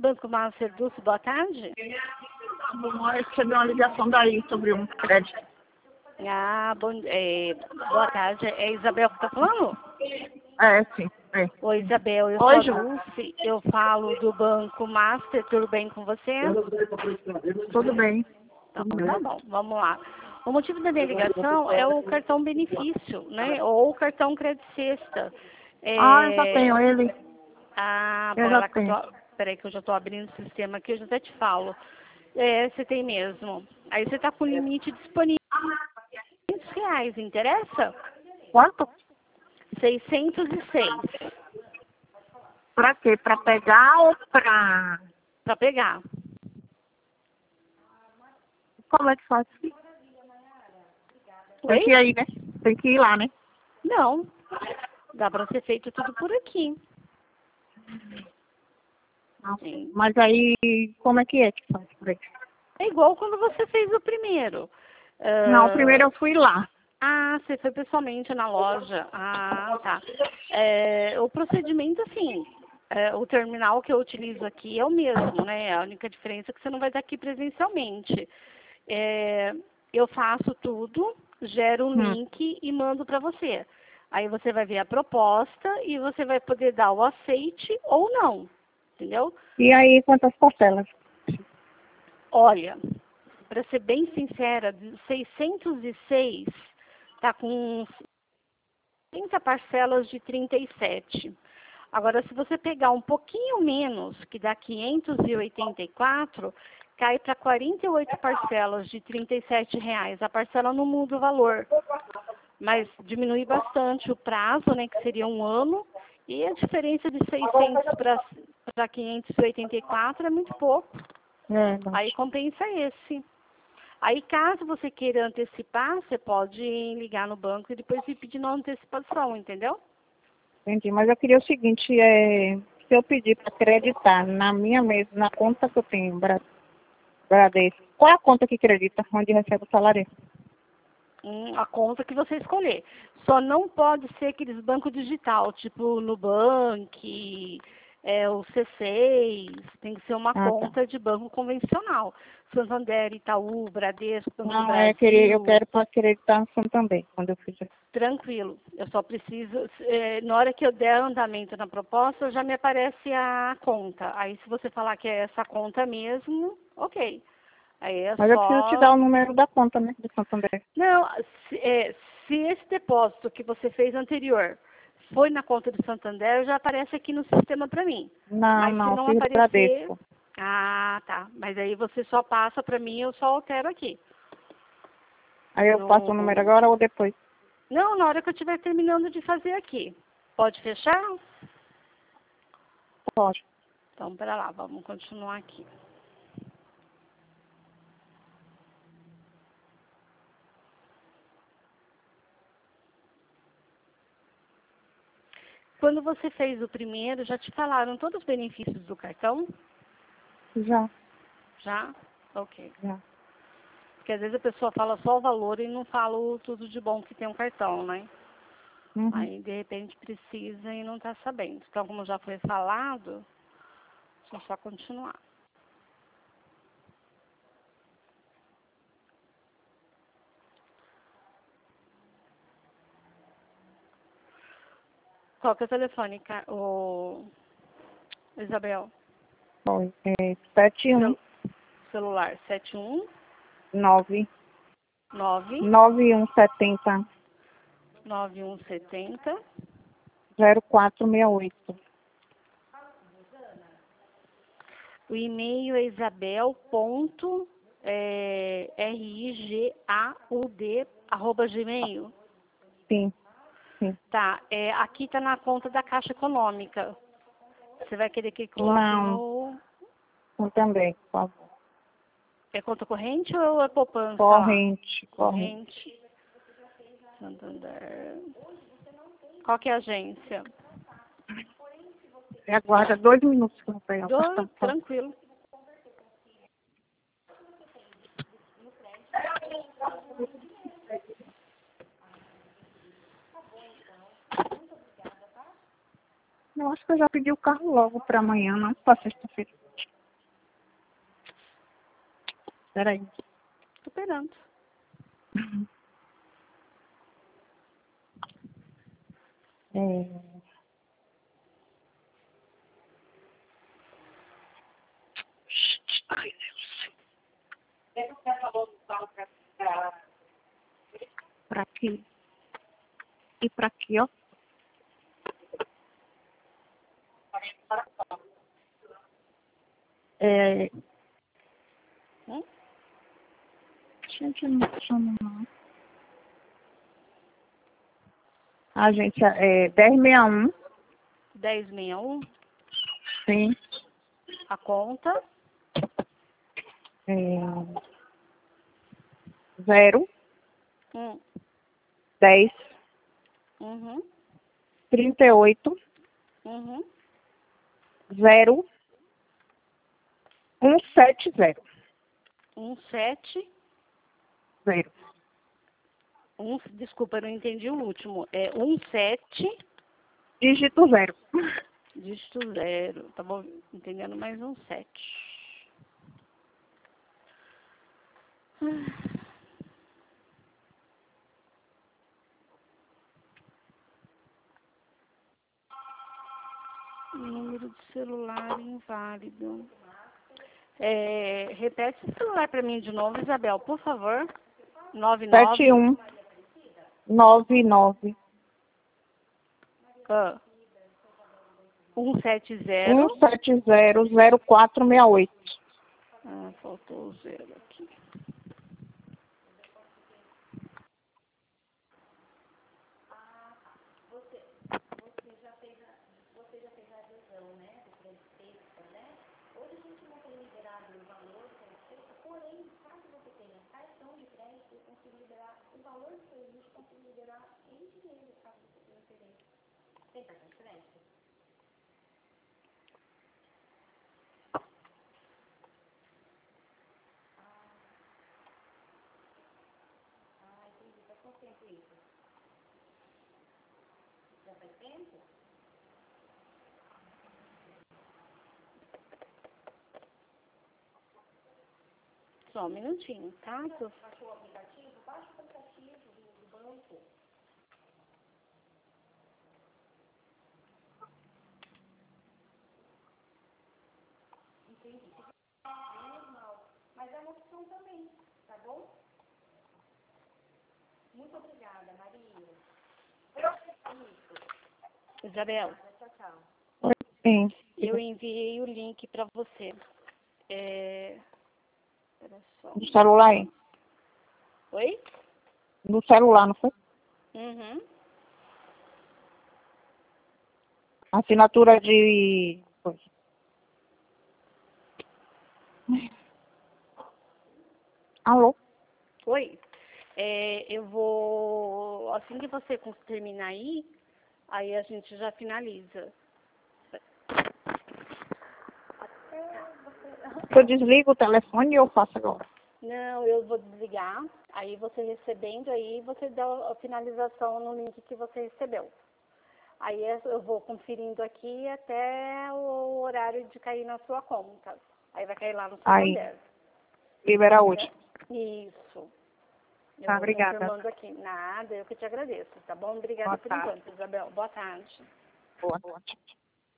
Banco Master Dulce, boa tarde. Eu recebi uma ligação daí sobre um crédito. Ah, boa tarde. É Isabel que está falando? Sim. É. Oi, Isabel, eu Oi, sou a Dulce, eu falo do Banco Master, tudo bem com você? Tudo bem. Então, tá bom, vamos lá. O motivo da minha ligação é o cartão benefício, né? Ou o cartão crédito sexta. Eu já tenho ele. Eu Bora já lá que tenho. peraí que eu já estou abrindo o sistema aqui, eu já até te falo. Você tem mesmo. Aí você está com limite disponível R$500, interessa? Quanto? 606 Pra quê? Pra pegar ou pra... para pegar. Como é que faz? Tem Oi? que ir aí, né? Tem que ir lá, né? Não. Dá para ser feito tudo por aqui. Sim. Mas aí, como é que faz por aí? É igual quando você fez o primeiro. Não, primeiro eu fui lá. Você foi pessoalmente na loja. Tá. O procedimento, assim, o terminal que eu utilizo aqui é o mesmo, né? A única diferença é que você não vai estar aqui presencialmente. Eu faço tudo, gero um link e mando para você. Aí você vai ver a proposta e você vai poder dar o aceite ou não, entendeu? E aí, quantas parcelas? Olha, para ser bem sincera, 606 está com 30 parcelas de 37. Agora, se você pegar um pouquinho menos, que dá 584, cai para 48 parcelas de R$37. A parcela não muda o valor, mas diminui bastante o prazo, né, que seria um ano, e a diferença de 600 para 584 é muito pouco. Aí compensa esse. Aí, caso você queira antecipar, você pode ligar no banco e depois me pedir uma antecipação, entendeu? Entendi, mas eu queria o seguinte, se eu pedir para acreditar na minha mesa, na conta que eu tenho, Bradesco, qual é a conta que acredita, onde recebe o salário? A conta que você escolher. Só não pode ser aqueles bancos digital, tipo Nubank, o C6, tem que ser uma conta de banco convencional. Santander, Itaú, Bradesco, Banco do Brasil. Eu quero para acreditar no Santander, quando eu fizer. Tranquilo, eu só preciso, na hora que eu der andamento na proposta, já me aparece a conta. Aí se você falar que é essa conta mesmo, ok. Aí é Mas eu preciso te dar o número da conta, né, do Santander. Não, se esse depósito que você fez anterior foi na conta do Santander, já aparece aqui no sistema para mim. Mas se não fiz do aparecer... Bradesco. Tá. Mas aí você só passa para mim, eu só altero aqui. Aí eu passo o número agora ou depois? Não, na hora que eu estiver terminando de fazer aqui. Pode fechar? Pode. Então, pera lá, vamos continuar aqui. Quando você fez o primeiro, já te falaram todos os benefícios do cartão? Já. Já? Ok. Já. Porque às vezes a pessoa fala só o valor e não fala o tudo de bom que tem um cartão, né? Aí, de repente, precisa e não está sabendo. Então, como já foi falado, deixa eu só continuar. Qual que é o telefone, Isabel? Bom, 71 Celular 71 9 9 9170 9170 0468. O e-mail é isabel.rigaud@gmail. Sim. Tá, aqui tá na conta da Caixa Econômica. Você vai querer que coloque no... Não, também, por favor. É conta corrente ou é poupança? Corrente. Santander. Qual que é a agência? Aguarda 2 minutos que eu vou pegar o cartão. Tranquilo. Eu acho que eu já pedi o carro logo para amanhã, não para sexta-feira. Peraí. Tô esperando. Ai, Deus. Pra aqui. E pra aqui, ó. Gente, não chama não. A gente é 1061. 1061. Sim. A conta. 0, 10, Uhum. 38, Uhum. 0, 170. 17. 0. Desculpa, eu não entendi o último. É 17, Dígito 0. dígito 0. Tá bom? Entendendo mais um 7. Número de celular inválido. Repete esse celular para mim de novo, Isabel, por favor. 99. 71, 99, Ah, 170. 170, 0468. Ah, faltou o 0 aqui. Só um minutinho, tá? Isabel, Sim. eu enviei o link para você. Espera só. No celular aí. Oi? No celular, não foi? Uhum. Assinatura de... Alô? Oi? Eu vou... Assim que você terminar aí a gente já finaliza. Eu desligo o telefone e eu faço agora. Não, eu vou desligar. Aí você recebendo, aí você dá a finalização no link que você recebeu. Aí eu vou conferindo aqui até o horário de cair na sua conta. Aí vai cair lá no Aí, Santander. libera hoje. Isso. Eu Tá, vou obrigada. confirmando aqui. Nada, eu que te agradeço, tá bom? Obrigada Boa por tarde. enquanto, Isabel. Boa tarde. Boa tarde.